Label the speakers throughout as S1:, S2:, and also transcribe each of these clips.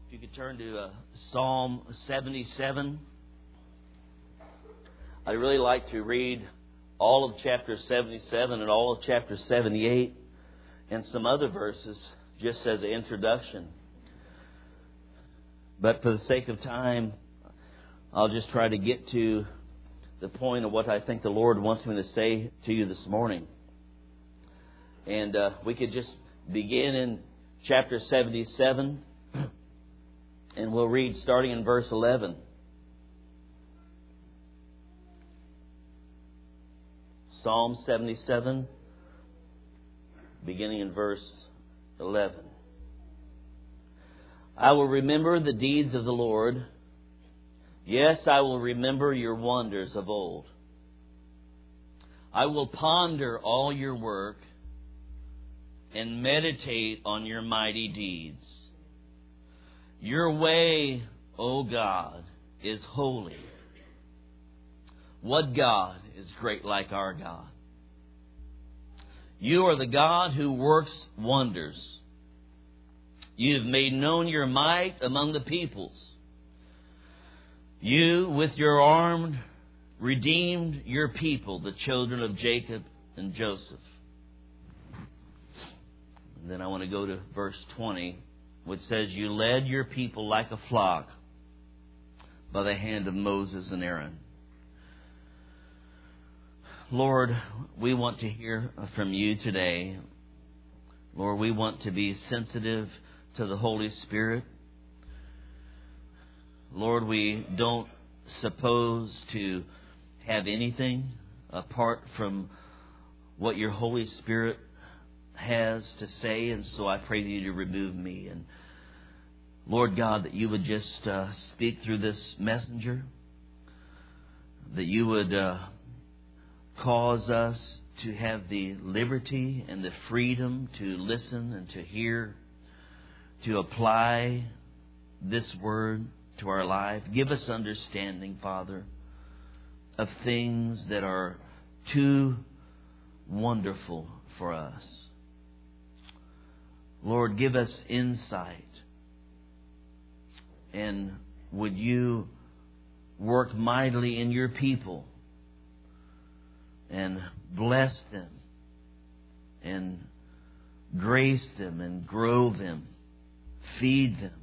S1: If you could turn to Psalm 77. I'd really like to read all of chapter 77 and all of chapter 78 and some other verses just as an introduction. But for the sake of time, I'll just try to get to the point of what I think the Lord wants me to say to you this morning. And we could just begin in chapter 77, and we'll read starting in verse 11. Psalm 77, beginning in verse 11. I will remember the deeds of the Lord. Yes, I will remember your wonders of old. I will ponder all your work and meditate on your mighty deeds. Your way, O God, is holy. What God is great like our God? You are the God who works wonders. You have made known your might among the peoples. You, with your arm, redeemed your people, the children of Jacob and Joseph. And then I want to go to verse 20, which says, You led your people like a flock by the hand of Moses and Aaron. Lord, we want to hear from you today. Lord, we want to be sensitive to the Holy Spirit. Lord, we don't suppose to have anything apart from what your Holy Spirit has to say, and so I pray you to remove me. And Lord God, that you would just speak through this messenger, that you would cause us to have the liberty and the freedom to listen and to hear, to apply this word to our life. Give us understanding, Father, of things that are too wonderful for us. Lord, give us insight. And would you work mightily in your people and bless them and grace them and grow them, feed them,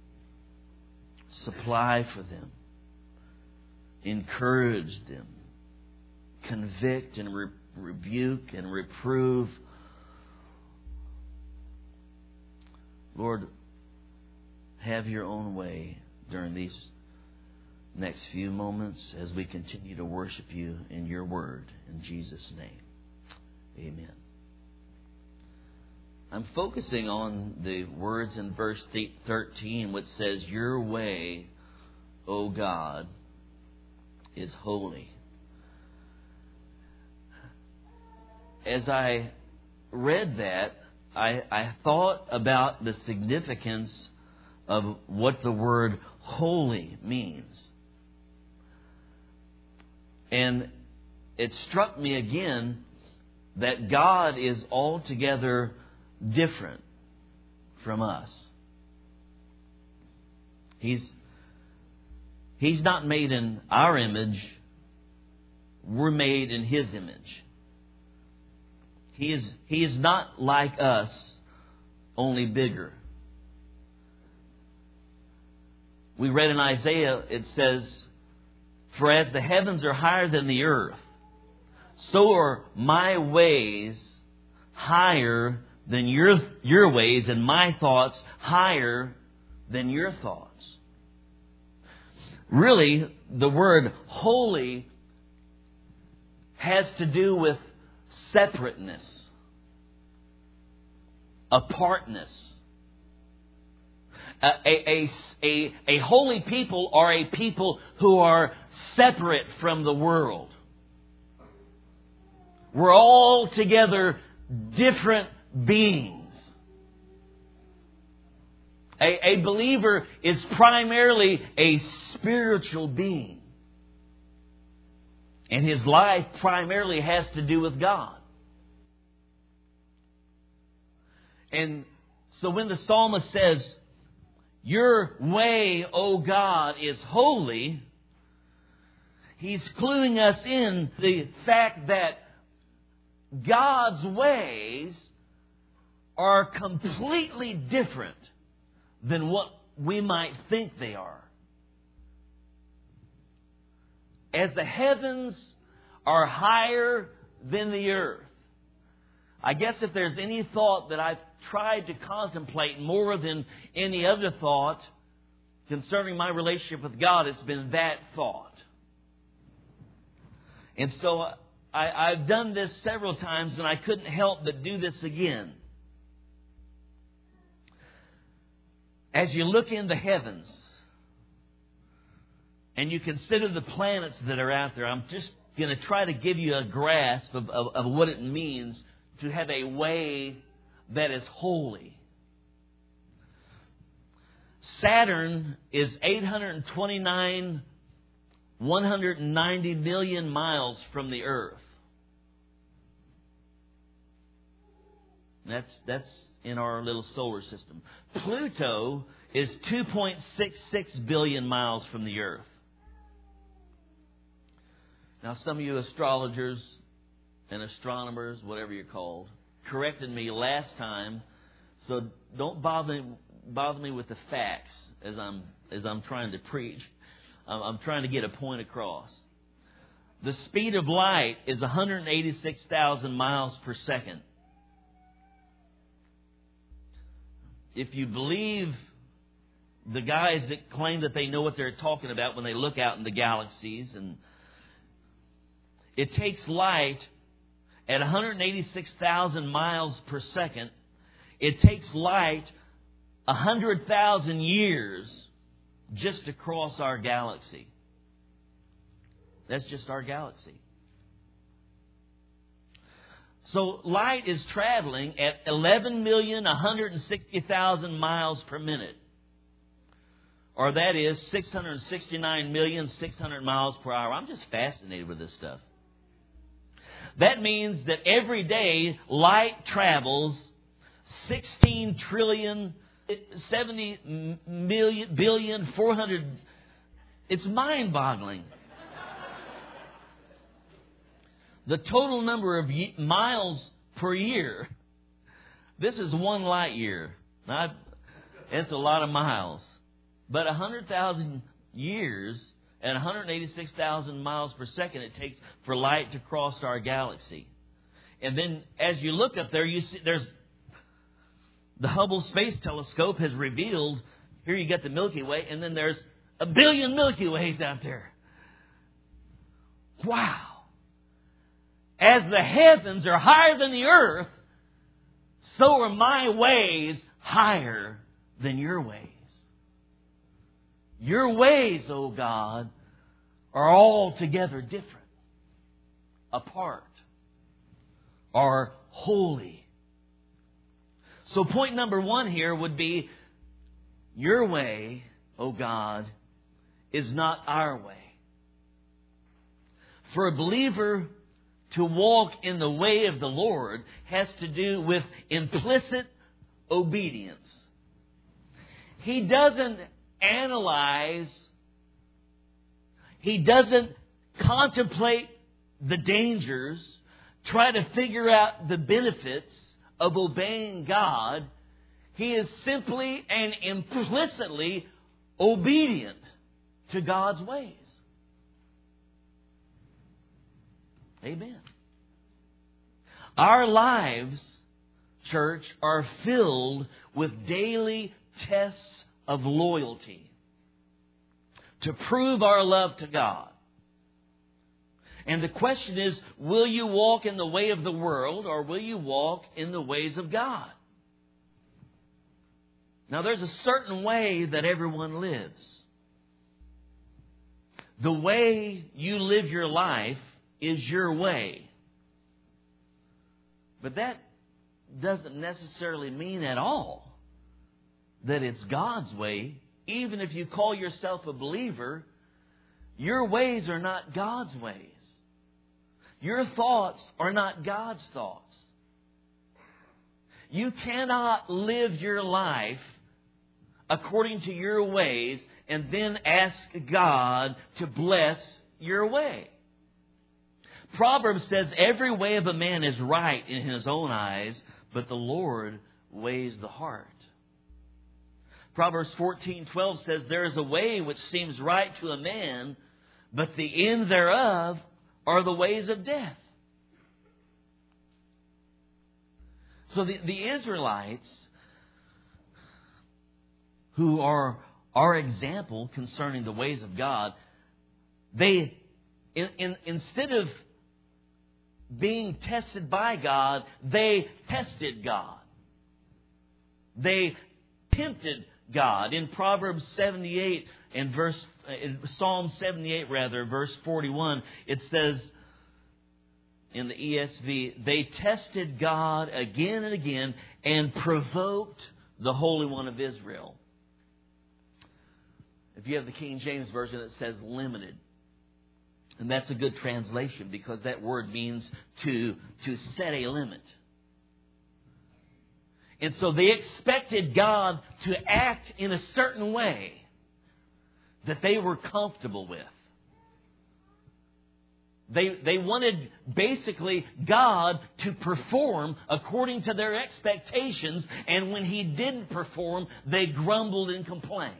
S1: supply for them, encourage them, convict and rebuke and reprove. Lord, have your own way during these next few moments as we continue to worship you in your word. In Jesus' name, amen. I'm focusing on the words in verse 13, which says, Your way, O God, is holy. As I read that, I thought about the significance of what the word holy means. And it struck me again that God is altogether different from us. He's not made in our image. We're made in His image. He is not like us, only bigger. We read in Isaiah, it says, For as the heavens are higher than the earth, so are my ways higher than your ways, and my thoughts higher than your thoughts. Really, the word holy has to do with separateness, apartness. A holy people are a people who are separate from the world. We're all together different beings. A believer is primarily a spiritual being. And his life primarily has to do with God. And so when the psalmist says, Your way, O God, is holy. He's cluing us in the fact that God's ways are completely different than what we might think they are. As the heavens are higher than the earth, I guess if there's any thought that I've tried to contemplate more than any other thought concerning my relationship with God, it's been that thought. And so I've done this several times, and I couldn't help but do this again. As you look in the heavens and you consider the planets that are out there, I'm just going to try to give you a grasp of what it means to have a way that is holy. Saturn is 190 million miles from the Earth. That's in our little solar system. Pluto is 2.66 billion miles from the Earth. Now, some of you astrologers and astronomers, whatever you're called, corrected me last time, so don't bother me with the facts as I'm trying to preach. I'm trying to get a point across. The speed of light is 186,000 miles per second. If you believe the guys that claim that they know what they're talking about when they look out in the galaxies, and it takes light at 186,000 miles per second. It takes light 100,000 years just to cross our galaxy. That's just our galaxy. So light is traveling at 11,160,000 miles per minute. Or that is 669,600,000 miles per hour. I'm just fascinated with this stuff. That means that every day light travels 16 trillion, 70 million, billion, 400. It's mind-boggling. The total number of miles per year, this is 1 light year. It's a lot of miles. But 100,000 years and 186,000 miles per second it takes for light to cross our galaxy. And then as you look up there, you see there's the Hubble Space Telescope has revealed, here you get the Milky Way, and then there's 1 billion Milky Ways out there. Wow. As the heavens are higher than the earth, so are my ways higher than your ways. Your ways, O God, are altogether different, apart, are holy. So point number 1 here would be, your way, O God, is not our way. For a believer to walk in the way of the Lord has to do with implicit obedience. He doesn't analyze, he doesn't contemplate the dangers, try to figure out the benefits of obeying God. He is simply and implicitly obedient to God's ways. Amen. Our lives, church, are filled with daily tests of loyalty to prove our love to God. And the question is, will you walk in the way of the world, or will you walk in the ways of God? Now, there's a certain way that everyone lives. The way you live your life is your way. But that doesn't necessarily mean at all that it's God's way. Even if you call yourself a believer, your ways are not God's ways. Your thoughts are not God's thoughts. You cannot live your life according to your ways, and then ask God to bless your way. Proverbs says every way of a man is right in his own eyes, but the Lord weighs the heart. Proverbs 14:12 says there is a way which seems right to a man, but the end thereof are the ways of death. So the Israelites, who are our example concerning the ways of God, they, instead of being tested by God, they tested God. They tempted God. In Proverbs 78 and Psalm 78 verse 41, it says in the ESV, they tested God again and again and provoked the Holy One of Israel. If you have the King James Version, it says limited. And that's a good translation because that word means to set a limit. And so they expected God to act in a certain way that they were comfortable with. They wanted basically God to perform according to their expectations, and when He didn't perform, they grumbled and complained.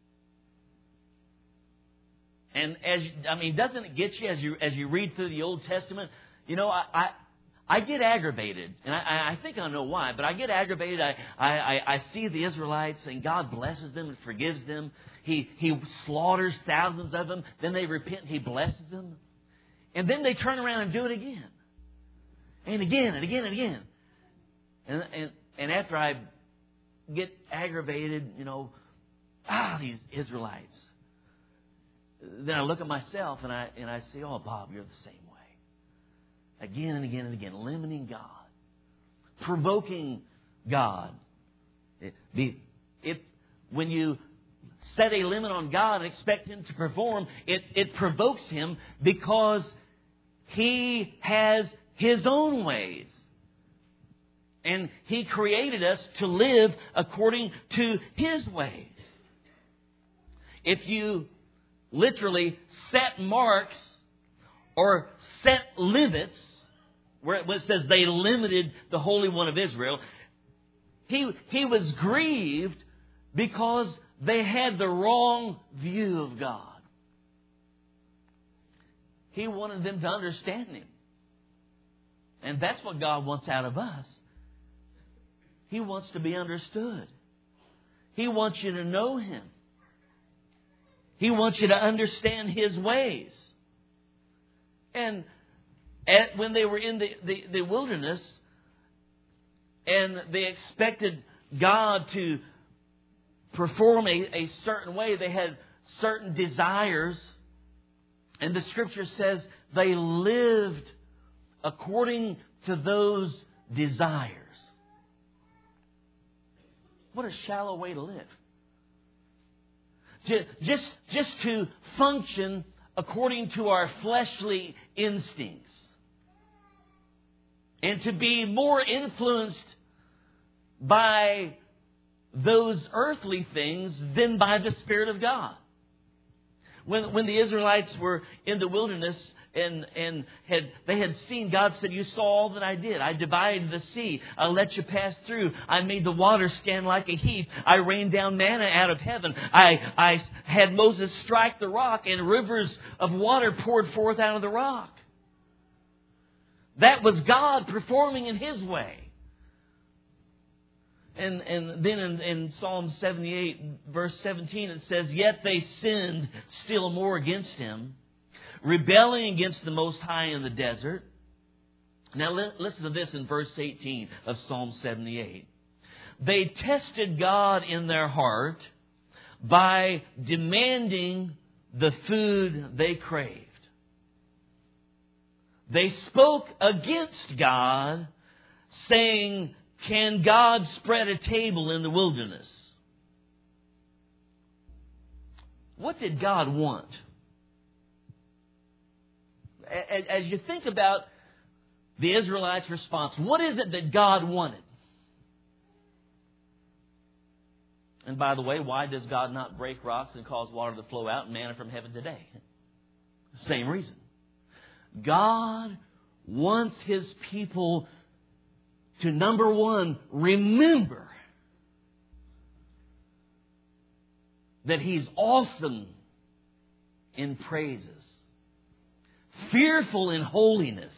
S1: And doesn't it get you as you read through the Old Testament? You know, I get aggravated, and I think I know why, but I get aggravated. I see the Israelites, and God blesses them and forgives them. He slaughters thousands of them. Then they repent, and He blesses them. And then they turn around and do it again. And again, and again, and again. And after I get aggravated, these Israelites. Then I look at myself and I say, oh, Bob, you're the same way. Again and again and again, limiting God, provoking God. When you set a limit on God and expect Him to perform, it provokes Him because He has His own ways. And He created us to live according to His ways. If you literally set marks or set limits, where it says they limited the Holy One of Israel, He was grieved because they had the wrong view of God. He wanted them to understand Him. And that's what God wants out of us. He wants to be understood. He wants you to know Him. He wants you to understand His ways. And when they were in the wilderness and they expected God to perform a certain way, they had certain desires. And the Scripture says they lived according to those desires. What a shallow way to live. Just to function according to our fleshly instincts. And to be more influenced by those earthly things than by the Spirit of God. When the Israelites were in the wilderness and they had seen, God said, you saw all that I did. I divided the sea. I let you pass through. I made the water stand like a heap. I rained down manna out of heaven. I had Moses strike the rock and rivers of water poured forth out of the rock. That was God performing in His way. And then in Psalm 78, verse 17, it says, yet they sinned still more against Him, rebelling against the Most High in the desert. Now listen to this in verse 18 of Psalm 78. They tested God in their heart by demanding the food they craved. They spoke against God, saying, can God spread a table in the wilderness? What did God want? As you think about the Israelites' response, what is it that God wanted? And by the way, why does God not break rocks and cause water to flow out and manna from heaven today? Same reason. God wants His people to, number one, remember that He's awesome in praises, fearful in holiness,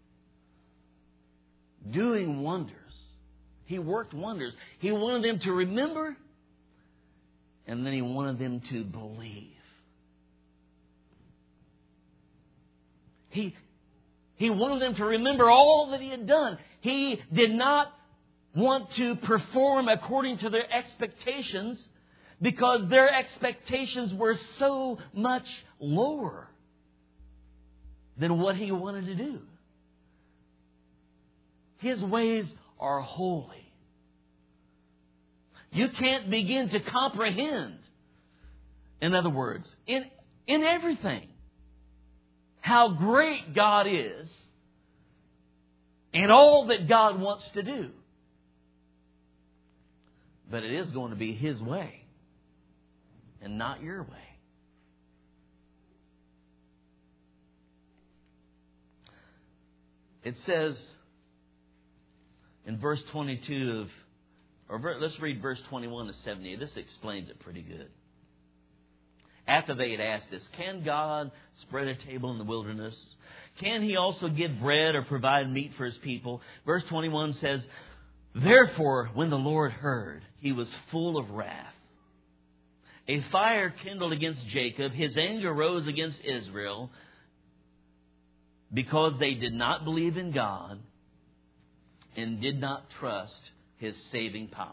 S1: doing wonders. He worked wonders. He wanted them to remember, and then He wanted them to believe. He wanted them to remember all that He had done. He did not want to perform according to their expectations because their expectations were so much lower than what He wanted to do. His ways are holy. You can't begin to comprehend, in other words, in everything, how great God is and all that God wants to do. But it is going to be His way and not your way. It says in verse 22 let's read verse 21 to 78. This explains it pretty good. After they had asked this, can God spread a table in the wilderness? Can He also give bread or provide meat for His people? Verse 21 says, therefore, when the Lord heard, He was full of wrath. A fire kindled against Jacob. His anger rose against Israel because they did not believe in God and did not trust His saving power.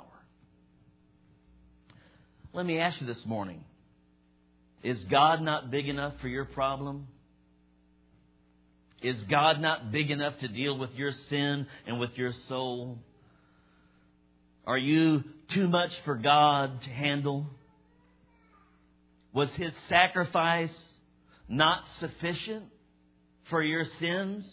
S1: Let me ask you this morning, is God not big enough for your problem? Is God not big enough to deal with your sin and with your soul? Are you too much for God to handle? Was His sacrifice not sufficient for your sins?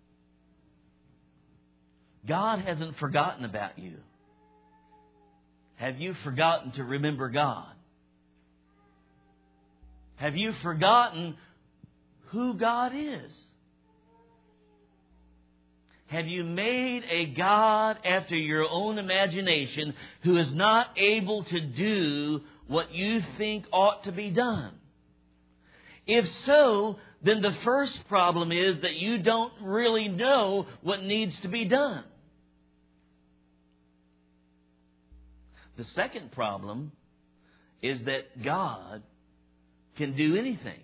S1: God hasn't forgotten about you. Have you forgotten to remember God? Have you forgotten who God is? Have you made a God after your own imagination who is not able to do what you think ought to be done? If so, then the first problem is that you don't really know what needs to be done. The second problem is that God can do anything.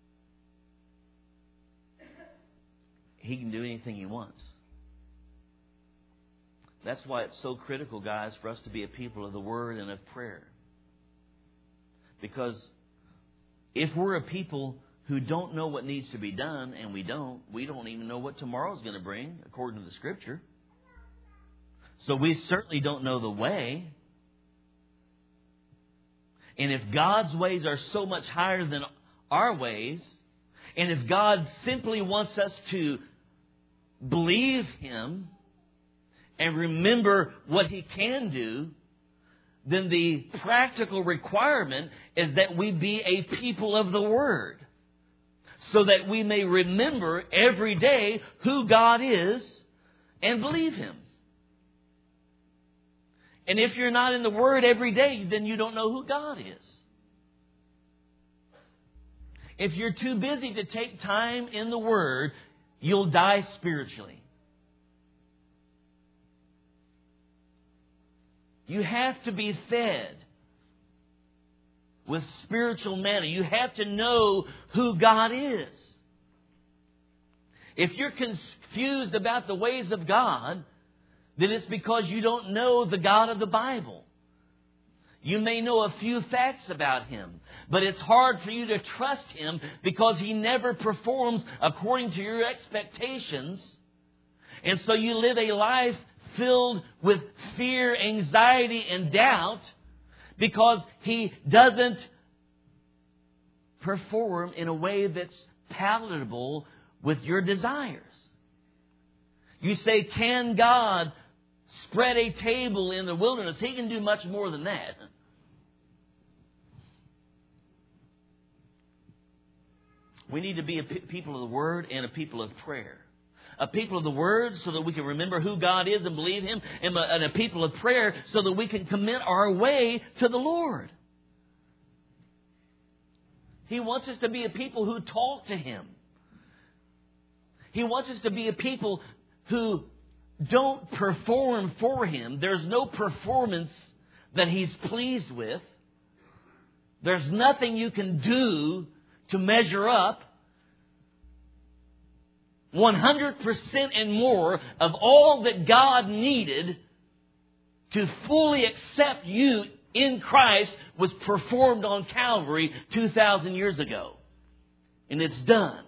S1: He can do anything He wants. That's why it's so critical, guys, for us to be a people of the Word and of prayer. Because if we're a people who don't know what needs to be done, and we don't even know what tomorrow's going to bring, according to the Scripture. So we certainly don't know the way. And if God's ways are so much higher than our ways, and if God simply wants us to believe Him and remember what He can do, then the practical requirement is that we be a people of the Word, so that we may remember every day who God is and believe Him. And if you're not in the Word every day, then you don't know who God is. If you're too busy to take time in the Word, you'll die spiritually. You have to be fed with spiritual manna. You have to know who God is. If you're confused about the ways of God, then it's because you don't know the God of the Bible. You may know a few facts about Him, but it's hard for you to trust Him because He never performs according to your expectations. And so you live a life filled with fear, anxiety, and doubt because He doesn't perform in a way that's palatable with your desires. You say, can God spread a table in the wilderness? He can do much more than that. We need to be a people of the Word and a people of prayer. A people of the Word so that we can remember who God is and believe Him. And a people of prayer so that we can commit our way to the Lord. He wants us to be a people who talk to Him. He wants us to be a people who don't perform for Him. There's no performance that He's pleased with. There's nothing you can do to measure up. 100% and more of all that God needed to fully accept you in Christ was performed on Calvary 2,000 years ago. And it's done.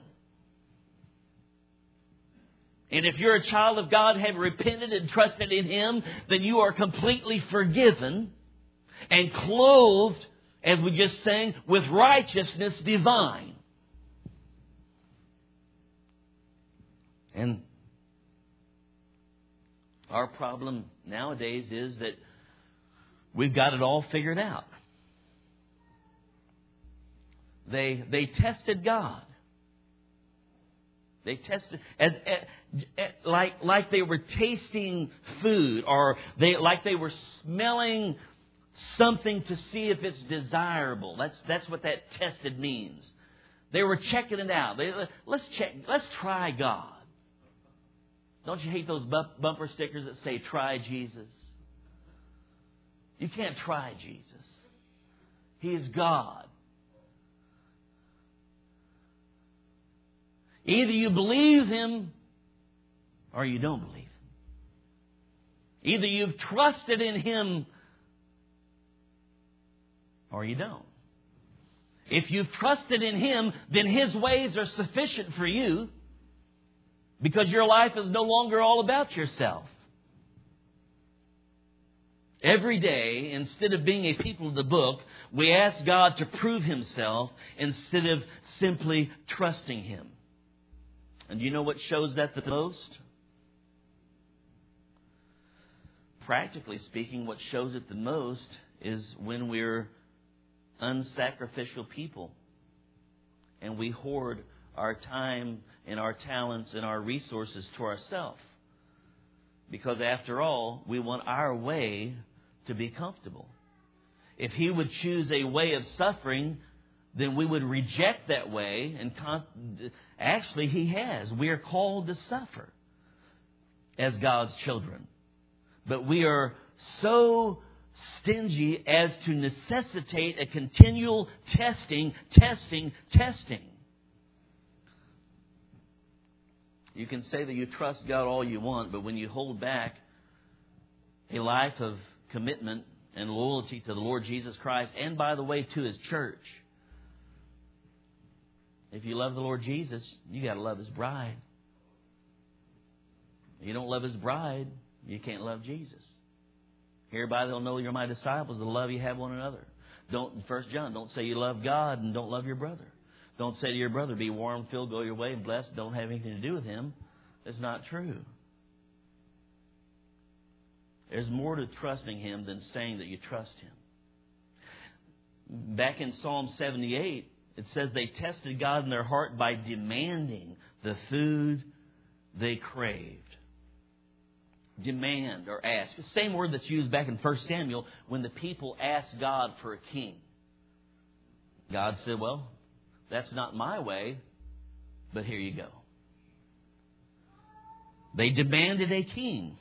S1: And if you're a child of God, have repented and trusted in Him, then you are completely forgiven and clothed, as we just sang, with righteousness divine. And our problem nowadays is that we've got it all figured out. They tested God. They tested like they were tasting food, or like they were smelling something to see if it's desirable. That's what that tested means. They were checking it out. Let's try God. Don't you hate those bumper stickers that say, "Try Jesus"? You can't try Jesus. He is God. Either you believe Him or you don't believe Him. Either you've trusted in Him or you don't. If you've trusted in Him, then His ways are sufficient for you, because your life is no longer all about yourself. Every day, instead of being a people of the book, we ask God to prove Himself instead of simply trusting Him. And you know what shows that the most? Practically speaking, what shows it the most is when we're unsacrificial people and we hoard our time and our talents and our resources to ourselves. Because after all, we want our way to be comfortable. If He would choose a way of suffering, then we would reject that way. And actually, He has. We are called to suffer as God's children. But we are so stingy as to necessitate a continual testing. You can say that you trust God all you want, but when you hold back a life of commitment and loyalty to the Lord Jesus Christ, and by the way, to His church, if you love the Lord Jesus, you got to love His bride. If you don't love His bride, you can't love Jesus. Hereby they'll know you're my disciples, the love you have one another. Don't, in 1 John, don't say you love God and don't love your brother. Don't say to your brother, be warm, filled, go your way, and blessed. Don't have anything to do with him. That's not true. There's more to trusting Him than saying that you trust Him. Back in Psalm 78, it says they tested God in their heart by demanding the food they craved. Demand or ask. The same word that's used back in 1 Samuel when the people asked God for a king. God said, well, that's not my way, but here you go. They demanded a king.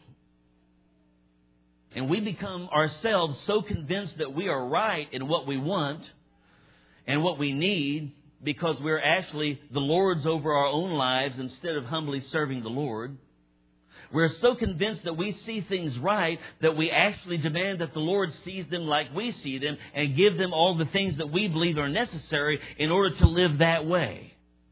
S1: And we become ourselves so convinced that we are right in what we want and what we need, because we're actually the lords over our own lives instead of humbly serving the Lord. We're so convinced that we see things right that we actually demand that the Lord sees them like we see them and give them all the things that we believe are necessary in order to live that way.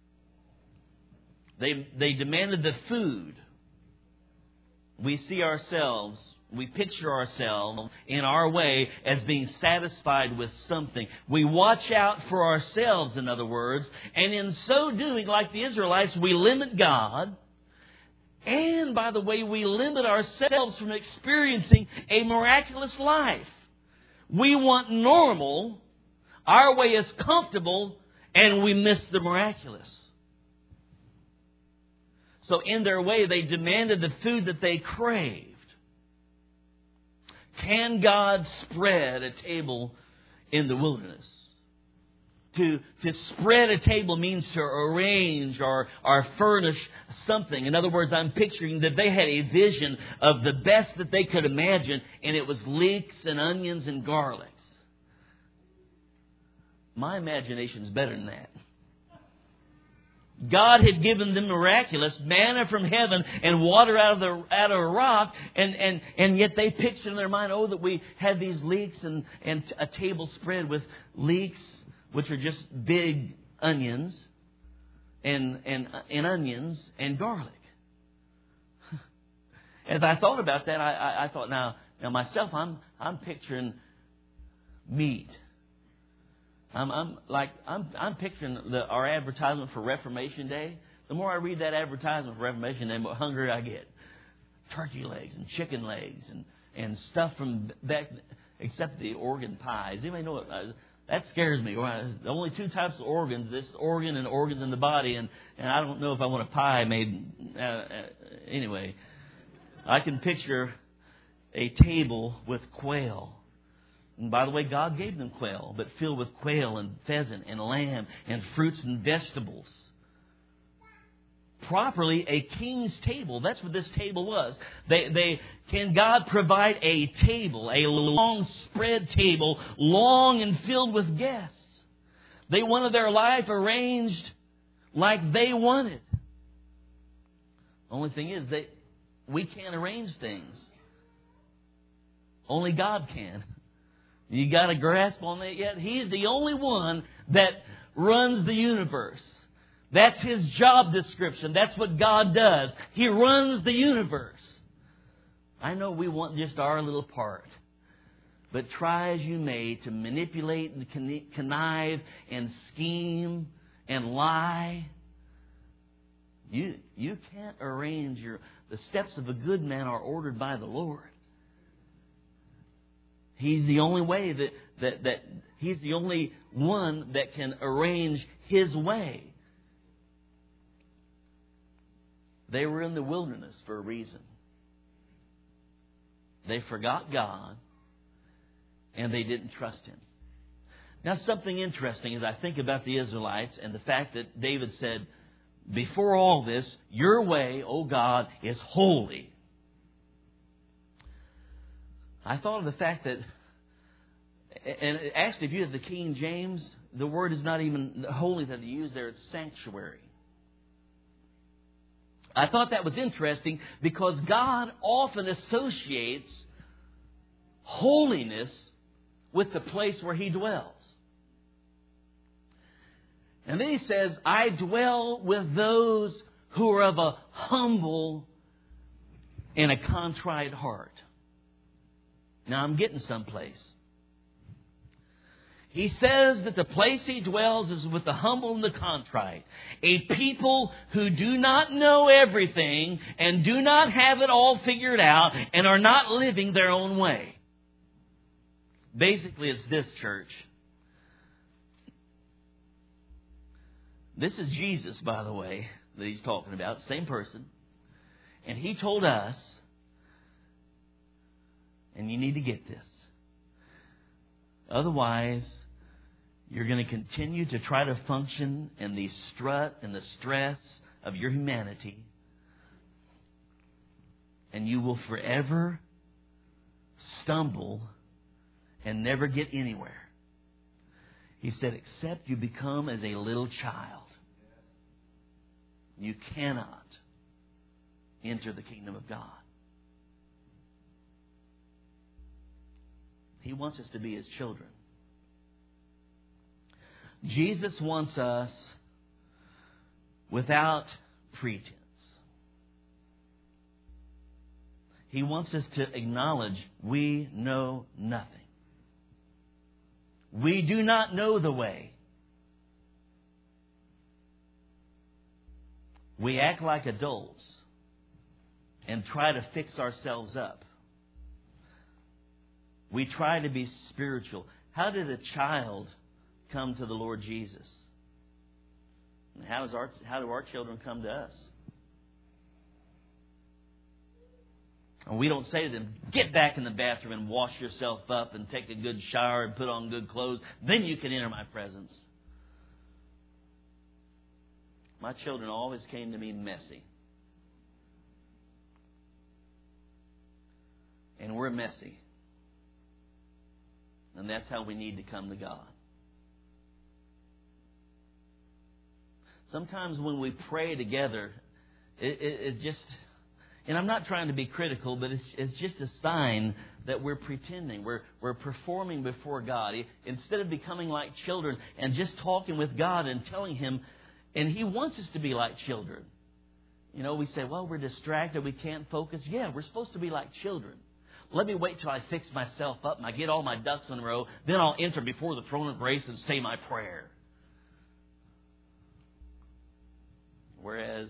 S1: They demanded the food. We see ourselves, we picture ourselves in our way as being satisfied with something. We watch out for ourselves, in other words, and in so doing, like the Israelites, we limit God. And, by the way, we limit ourselves from experiencing a miraculous life. We want normal. Our way is comfortable. and we miss the miraculous. So in their way, they demanded the food that they craved. Can God spread a table in the wilderness? To spread a table means to arrange or furnish something. In other words, I'm picturing that they had a vision of the best that they could imagine, and it was leeks and onions and garlics. My imagination's better than that. God had given them miraculous manna from heaven and water out of a rock, and yet they pictured in their mind, oh, that we had these leeks and a table spread with leeks, which are just big onions, and onions and garlic. As I thought about that, I thought, now myself, I'm picturing meat. I'm picturing our advertisement for Reformation Day. The more I read that advertisement for Reformation Day, the more hungry I get. Turkey legs and chicken legs and stuff from back, except the organ pies. Anybody know what? That scares me. The only two types of organs, this organ and organs in the body, and I don't know if I want a pie made. Anyway, I can picture a table with quail. And by the way, God gave them quail, but filled with quail and pheasant and lamb and fruits and vegetables. Properly, a king's table. That's what this table was. Can God provide a table, a long spread table, long and filled with guests? They wanted their life arranged like they wanted. Only thing is that we can't arrange things. Only God can. You got a grasp on that yet? He's the only one that runs the universe. That's His job description. That's what God does. He runs the universe. I know we want just our little part. But try as you may to manipulate and connive and scheme and lie, you can't arrange the steps of a good man are ordered by the Lord. He's the only way that He's the only one that can arrange His way. They were in the wilderness for a reason. They forgot God and they didn't trust Him. Now, something interesting as I think about the Israelites and the fact that David said, before all this, your way, O God, is holy. I thought of the fact that, and actually if you have the King James, the word is not even holy that they use there, it's sanctuary. I thought that was interesting because God often associates holiness with the place where He dwells. And then He says, I dwell with those who are of a humble and a contrite heart. Now I'm getting someplace. He says that the place He dwells is with the humble and the contrite. A people who do not know everything and do not have it all figured out and are not living their own way. Basically, it's this, church. This is Jesus, by the way, that He's talking about. Same person. And He told us, and you need to get this. Otherwise, you're going to continue to try to function in the strut and the stress of your humanity. And you will forever stumble and never get anywhere. He said, except you become as a little child. You cannot enter the kingdom of God. He wants us to be His children. Jesus wants us without pretense. He wants us to acknowledge we know nothing. We do not know the way. We act like adults and try to fix ourselves up. We try to be spiritual. How did a child come to the Lord Jesus? And how do our children come to us? And we don't say to them, get back in the bathroom and wash yourself up and take a good shower and put on good clothes. Then you can enter my presence. My children always came to me messy. And we're messy. And that's how we need to come to God. Sometimes when we pray together, it just... And I'm not trying to be critical, but it's just a sign that we're pretending. We're performing before God. Instead of becoming like children and just talking with God and telling Him, and He wants us to be like children. You know, we say, well, we're distracted, we can't focus. Yeah, we're supposed to be like children. Let me wait till I fix myself up and I get all my ducks in a row. Then I'll enter before the throne of grace and say my prayer. Whereas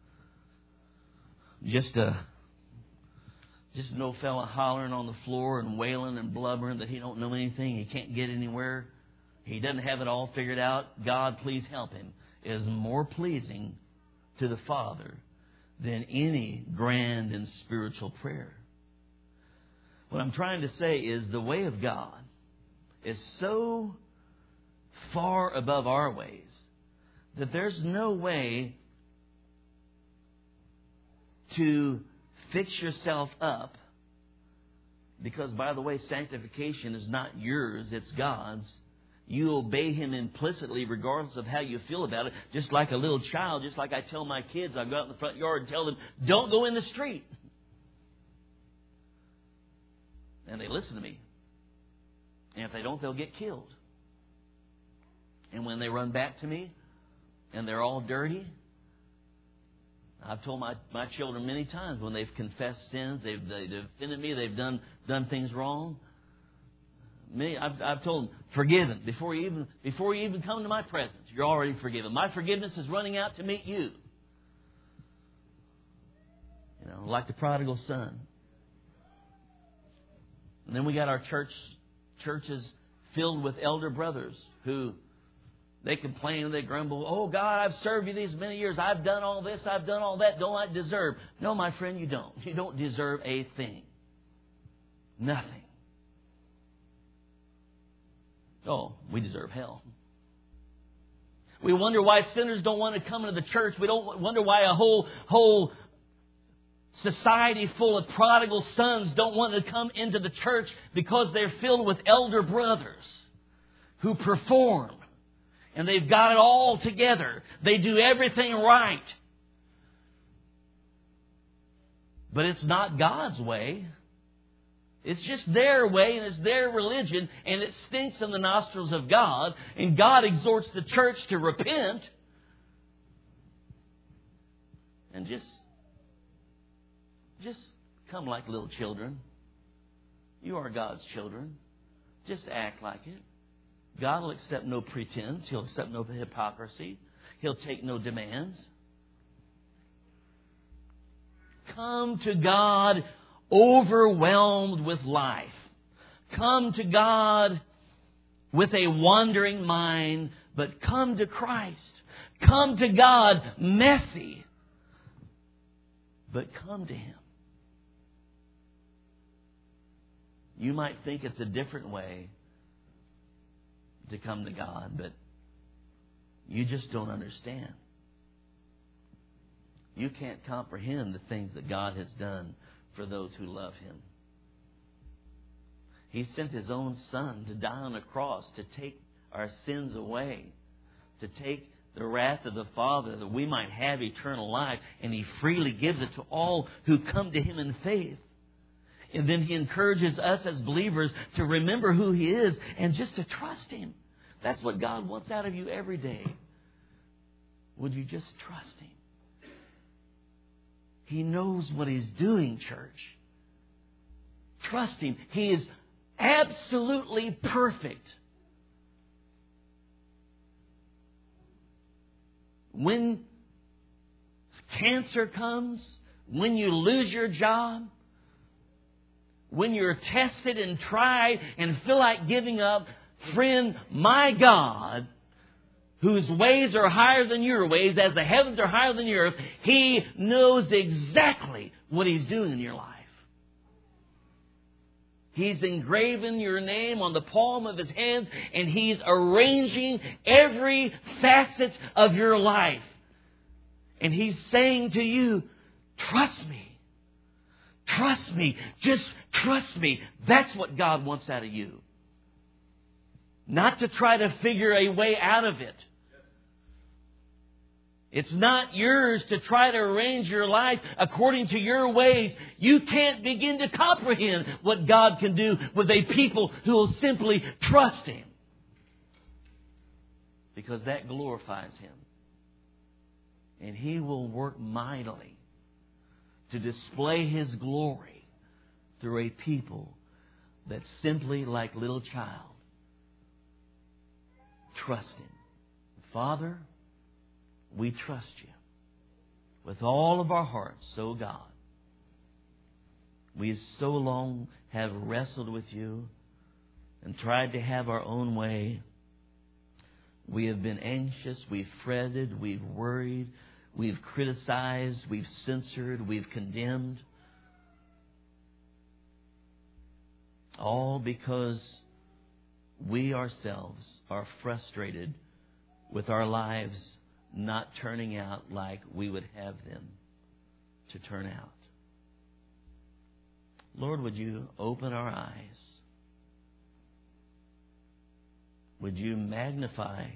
S1: just no fella hollering on the floor and wailing and blubbering that he don't know anything, he can't get anywhere, he doesn't have it all figured out, God please help him, is more pleasing to the Father than any grand and spiritual prayer. What I'm trying to say is the way of God is so far above our ways that there's no way to fix yourself up, because, by the way, sanctification is not yours, it's God's. You obey Him implicitly regardless of how you feel about it. Just like a little child, just like I tell my kids, I go out in the front yard and tell them, don't go in the street. And they listen to me. And if they don't, they'll get killed. And when they run back to me and they're all dirty, I've told my children many times when they've confessed sins, they've offended me, they've done things wrong. I've told them, forgiven. Before you even come to my presence, you're already forgiven. My forgiveness is running out to meet you. You know, like the prodigal son. And then we got our churches filled with elder brothers who they complain and they grumble. Oh, God, I've served you these many years. I've done all this. I've done all that. Don't I deserve? No, my friend, you don't. You don't deserve a thing. Nothing. Oh, we deserve hell. We wonder why sinners don't want to come into the church. We don't wonder why a whole society full of prodigal sons don't want to come into the church, because they're filled with elder brothers who perform. And they've got it all together. They do everything right. But it's not God's way. It's just their way and it's their religion, and it stinks in the nostrils of God. And God exhorts the church to repent and just come like little children. You are God's children. Just act like it. God will accept no pretense. He'll accept no hypocrisy. He'll take no demands. Come to God overwhelmed with life. Come to God with a wandering mind, but come to Christ. Come to God messy, but come to Him. You might think it's a different way to come to God, but you just don't understand. You can't comprehend the things that God has done for those who love Him. He sent His own Son to die on the cross to take our sins away, to take the wrath of the Father that we might have eternal life, and He freely gives it to all who come to Him in faith. And then He encourages us as believers to remember who He is and just to trust Him. That's what God wants out of you every day. Would you just trust Him? He knows what He's doing, church. Trust Him. He is absolutely perfect. When cancer comes, when you lose your job, when you're tested and tried and feel like giving up, friend, my God whose ways are higher than your ways, as the heavens are higher than the earth, He knows exactly what He's doing in your life. He's engraving your name on the palm of His hands, and He's arranging every facet of your life. And He's saying to you, trust me. Trust me. Just trust me. That's what God wants out of you. Not to try to figure a way out of it. It's not yours to try to arrange your life according to your ways. You can't begin to comprehend what God can do with a people who will simply trust Him. Because that glorifies Him. And He will work mightily to display His glory through a people that simply, like little child, trust Him. Father, we trust You with all of our hearts, so God. We so long have wrestled with You and tried to have our own way. We have been anxious, we've fretted, we've worried, we've criticized, we've censored, we've condemned. All because we ourselves are frustrated with our lives not turning out like we would have them to turn out. Lord, would You open our eyes? Would You magnify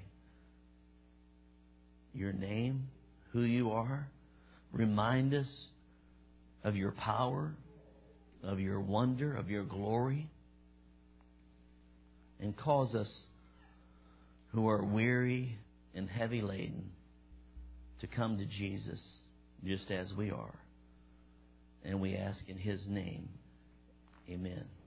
S1: Your name, who You are? Remind us of Your power, of Your wonder, of Your glory. And cause us who are weary and heavy laden to come to Jesus just as we are. And we ask in His name, amen.